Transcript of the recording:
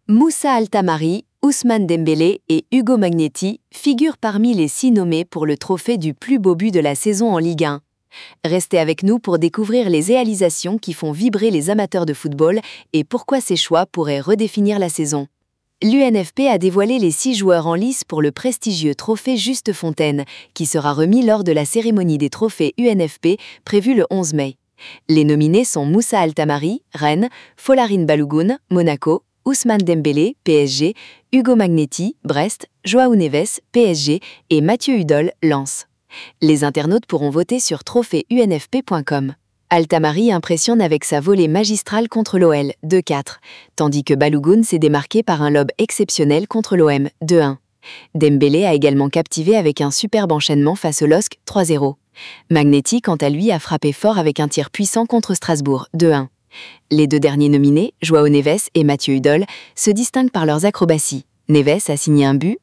Moussa Altamari, Ousmane Dembélé et Hugo Magnetti figurent parmi les 6 nommés pour le trophée du plus beau but de la saison en Ligue 1. Restez avec nous pour découvrir les réalisations qui font vibrer les amateurs de football et pourquoi ces choix pourraient redéfinir la saison. L'UNFP a dévoilé les 6 joueurs en lice pour le prestigieux trophée Juste Fontaine, qui sera remis lors de la cérémonie des trophées UNFP prévue le 11 mai. Les nominés sont Moussa Altamari, Rennes, Folarin Balogun, Monaco, Ousmane Dembélé, PSG, Hugo Magnetti, Brest, João Neves, PSG et Mathieu Hudol, Lens. Les internautes pourront voter sur trophéeunfp.com. Altamari impressionne avec sa volée magistrale contre l'OL, 2-4, tandis que Balogun s'est démarqué par un lob exceptionnel contre l'OM, 2-1. Dembélé a également captivé avec un superbe enchaînement face au LOSC, 3-0. Magnetti, quant à lui, a frappé fort avec un tir puissant contre Strasbourg, 2-1. Les 2 derniers nominés, João Neves et Mathieu Hudol, se distinguent par leurs acrobaties. Neves a signé un but,